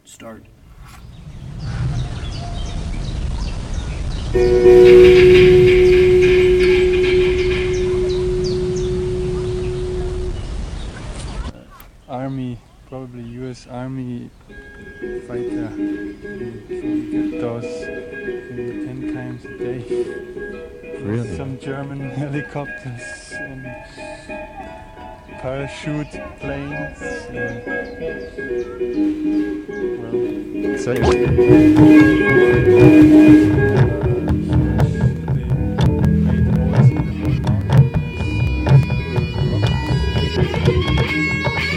Start. Army, probably US Army fighter who get those 10 times a day. Really? Some German helicopters and parachute planes. Well, So they made holes in the whole mountain as several rockets.